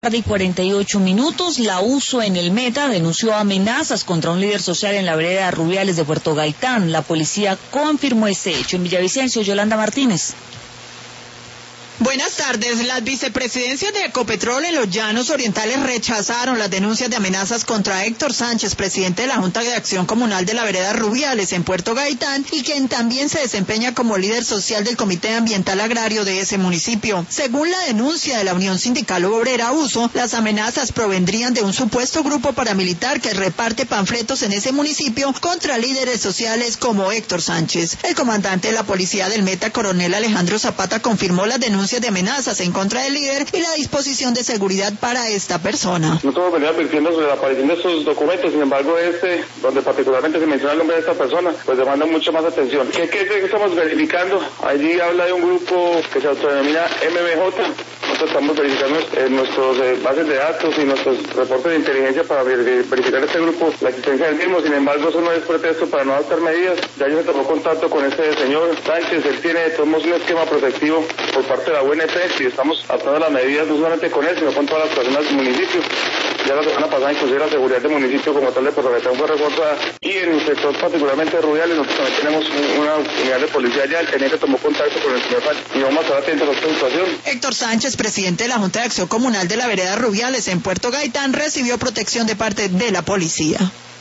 Y 48 minutos, la USO en el Meta denunció amenazas contra un líder social en la vereda Rubiales de Puerto Gaitán. La policía confirmó este hecho. En Villavicencio, Yolanda Martínez. Buenas tardes. Las vicepresidencias de Ecopetrol en los Llanos Orientales rechazaron las denuncias de amenazas contra Héctor Sánchez, presidente de la Junta de Acción Comunal de la vereda Rubiales en Puerto Gaitán y quien también se desempeña como líder social del Comité Ambiental Agrario de ese municipio. Según la denuncia de la Unión Sindical Obrera USO, las amenazas provendrían de un supuesto grupo paramilitar que reparte panfletos en ese municipio contra líderes sociales como Héctor Sánchez. El comandante de la policía del Meta, coronel Alejandro Zapata, confirmó las denuncias de amenazas en contra del líder y la disposición de seguridad para esta persona. Nosotros venimos advirtiendo sobre la aparición de estos documentos, sin embargo donde particularmente se menciona el nombre de esta persona, pues demanda mucho más atención. ¿Qué estamos verificando? Allí habla de un grupo que se autodenomina MBJ. Nosotros estamos verificando en nuestras bases de datos y nuestros reportes de inteligencia para verificar este grupo, la existencia del mismo. Sin embargo, eso no es pretexto para no adoptar medidas. Ya se tomó contacto con este señor Sánchez. Él tiene de todos modos un esquema protectivo por parte de la UNP y estamos adoptando las medidas no solamente con él, sino con todas las personas del municipio. Ya la semana pasada, inclusive la seguridad del municipio como tal de Puerto Gaitán fue reforzada, y en el sector particularmente de Rubiales nosotros también tenemos una unidad de policía allá. El teniente tomó contacto con el señor Sánchez y vamos a estar atentos a esta situación. Héctor Sánchez, presidente de la Junta de Acción Comunal de la vereda Rubiales en Puerto Gaitán, recibió protección de parte de la policía.